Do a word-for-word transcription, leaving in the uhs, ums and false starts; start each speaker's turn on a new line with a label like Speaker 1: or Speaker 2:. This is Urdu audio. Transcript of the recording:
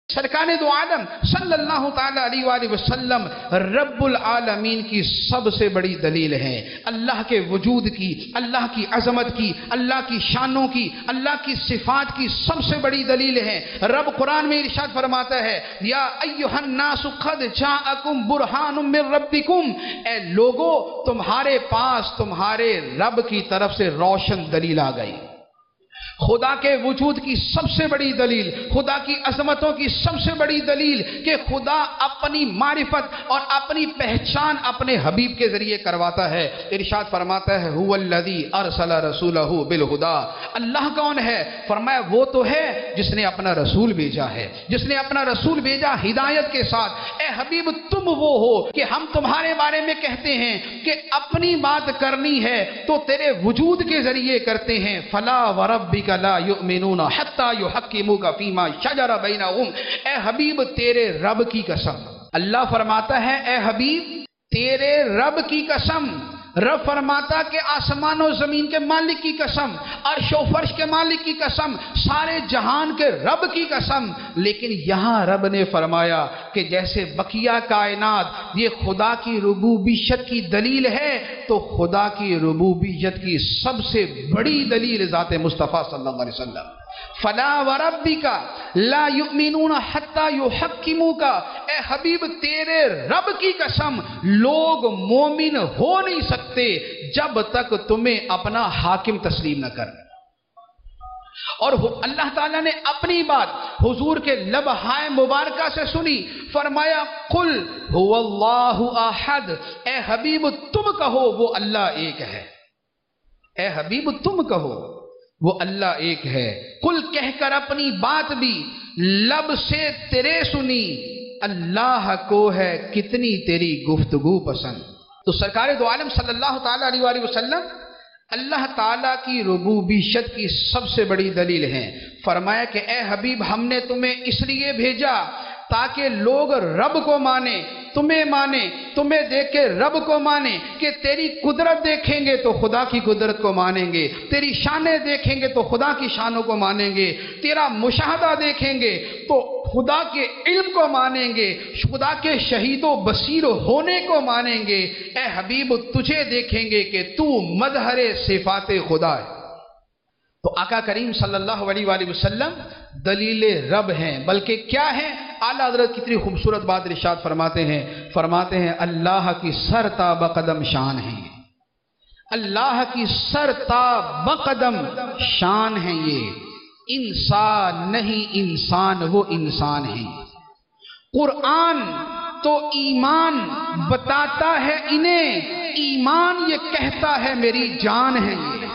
Speaker 1: سرکار دو عالم صلی اللہ تعالی علیہ وآلہ وسلم رب العالمین کی سب سے بڑی دلیل ہے، اللہ کے وجود کی، اللہ کی عظمت کی، اللہ کی شانوں کی، اللہ کی صفات کی سب سے بڑی دلیل ہے۔ رب قرآن میں ارشاد فرماتا ہے یا ایھا الناس قد جاءکم برہان من ربکم، اے لوگو تمہارے پاس تمہارے رب کی طرف سے روشن دلیل آ گئی۔ خدا کے وجود کی سب سے بڑی دلیل، خدا کی عظمتوں کی سب سے بڑی دلیل کہ خدا اپنی معرفت اور اپنی پہچان اپنے حبیب کے ذریعے کرواتا ہے۔ ارشاد فرماتا ہے هو الذی ارسل رسولہ بالہدی، اللہ کون ہے؟ فرمایا وہ تو ہے جس نے اپنا رسول بھیجا ہے، جس نے اپنا رسول بھیجا ہدایت کے ساتھ۔ اے حبیب تم وہ ہو کہ ہم تمہارے بارے میں کہتے ہیں کہ اپنی بات کرنی ہے تو تیرے وجود کے ذریعے کرتے ہیں۔ فلا وربک لا یؤمنون حتی یحکموک فیما شجر بینہم، اے حبیب تیرے رب کی قسم، اللہ فرماتا ہے اے حبیب تیرے رب کی قسم، رب فرماتا کہ آسمان و زمین کے مالک کی قسم، عرش و فرش کے مالک کی قسم، سارے جہان کے رب کی قسم۔ لیکن یہاں رب نے فرمایا کہ جیسے بقیہ کائنات یہ خدا کی ربوبیت کی دلیل ہے، تو خدا کی ربوبیت کی سب سے بڑی دلیل ذات مصطفیٰ صلی اللہ علیہ وسلم۔ فلا وربک لا یؤمنون حتی یحکموک، اے حبیب تیرے رب کی قسم لوگ مومن ہو نہیں سکتے جب تک تمہیں اپنا حاکم تسلیم نہ کر۔ اور اللہ تعالیٰ نے اپنی بات حضور کے لبہائے مبارکہ سے سنی، فرمایا قل هو اللہ احد، اے حبیب تم کہو وہ اللہ ایک ہے، اے حبیب تم کہو وہ اللہ ایک ہے۔ قل کہہ کر اپنی بات بھی لب سے تیرے سنی، اللہ کو ہے کتنی تیری گفتگو پسند۔ تو سرکار دو عالم صلی اللہ تعالی علیہ وآلہ وسلم اللہ تعالیٰ کی ربوبیت کی سب سے بڑی دلیل ہیں۔ فرمایا کہ اے حبیب ہم نے تمہیں اس لیے بھیجا تاکہ لوگ رب کو مانیں، تمہیں مانیں، تمہیں دیکھ کے رب کو مانیں، کہ تیری قدرت دیکھیں گے تو خدا کی قدرت کو مانیں گے، تیری شانیں دیکھیں گے تو خدا کی شانوں کو مانیں گے، تیرا مشاہدہ دیکھیں گے تو خدا کے علم کو مانیں گے، خدا کے شہید و بصیر ہونے کو مانیں گے۔ اے حبیب تجھے دیکھیں گے کہ تو مظہر صفات خدا ہے۔ تو آقا کریم صلی اللہ علیہ وآلہ وسلم دلیل رب ہیں، بلکہ کیا ہے؟ اعلیٰ حضرت کتنی خوبصورت بات ارشاد فرماتے ہیں، فرماتے ہیں اللہ کی سر تا بقدم شان ہے، اللہ کی سر تا بقدم شان ہے، یہ انسان نہیں انسان وہ انسان ہے۔ قرآن تو ایمان بتاتا ہے انہیں، ایمان یہ کہتا ہے میری جان ہے یہ۔